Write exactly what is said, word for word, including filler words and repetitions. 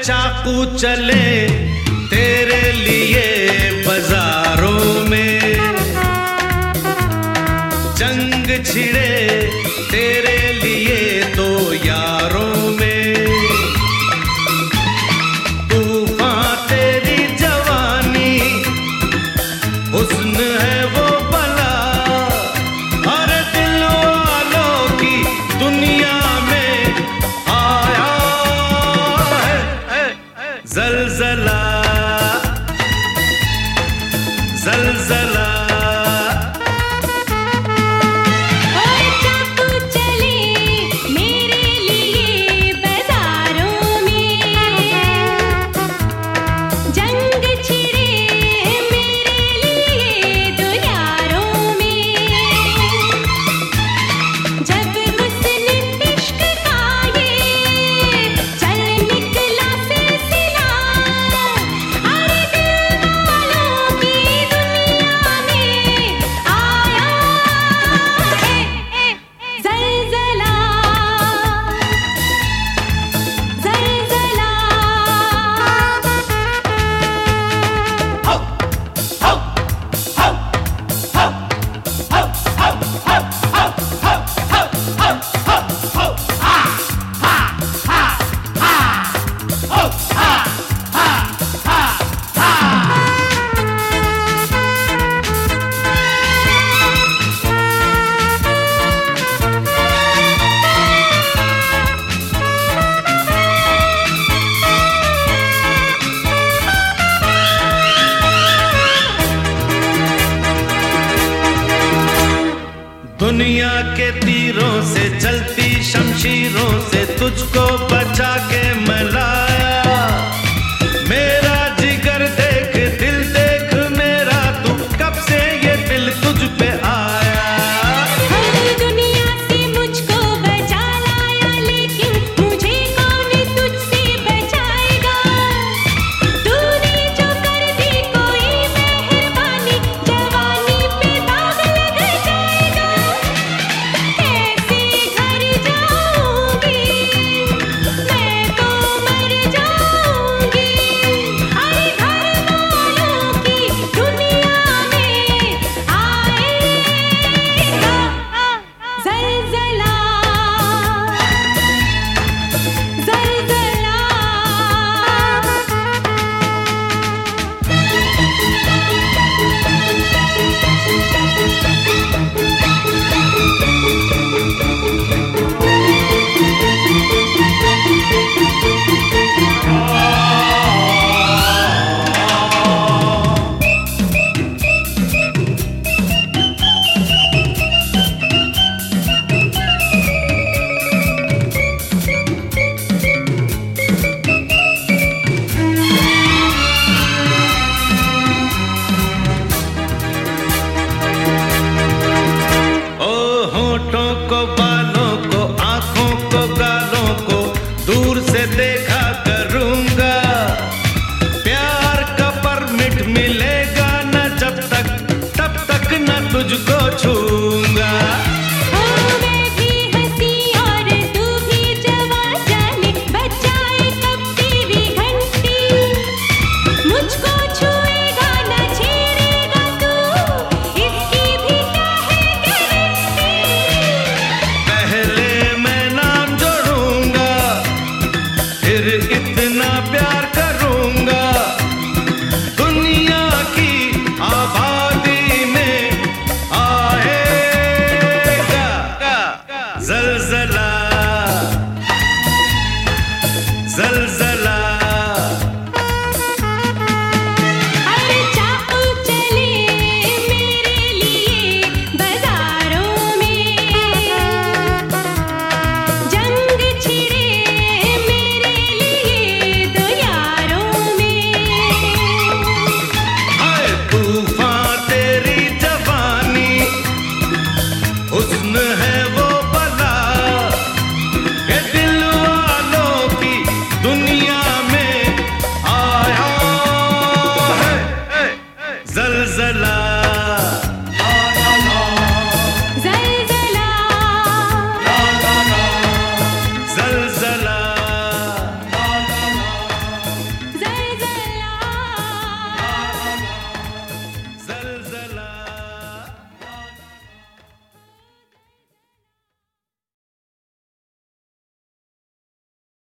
चाकू चले तेरे लिए बाजारों में, जंग छिड़े तेरे लिए तो यारों में, तूफान तेरी जवानी, हुस्न है वो बला, हर दिल वालों की दुनिया में आया है ज़लज़ला ज़लज़ला। दुनिया के तीरों से चलती शमशीरों से तुझको बचा के मैं लाया, मेरा जिगर देख दिल देख मेरा, तू कब से ये दिल तुझ पे आया। हर दुनिया से मुझको बचा लाया, लेकिन मुझे कौन तुझसे बचाएगा। तूने जो कर दी कोई मेहरबानी, जवानी पे दाग लग जाएगा। को बालों को आंखों को गालों को दूर से देखा करूंगा, प्यार का परमिट मिलेगा न जब तक तब तक न तुझको छूंगा। मैं भी हंसी और तू भी जवां, जाने बचाए कब तेरी घंटी, मुझको छुएगा न छेड़ेगा तू, इसकी भी क्या है गारंटी। पहले मैं नाम जोड़ूंगा फिर इतना प्यार करूंगा, दुनिया की आबादी में आएगा ज़लज़ला ज़लज़ला। हर चाकू चले मेरे लिए बाजारों में, जंग छिड़े मेरे लिए दो यारों में, हाय तूफान तेरी जवानी, हुस्न है वो बला, ये दिल वालों की दुनिया में आया है ज़लज़ला।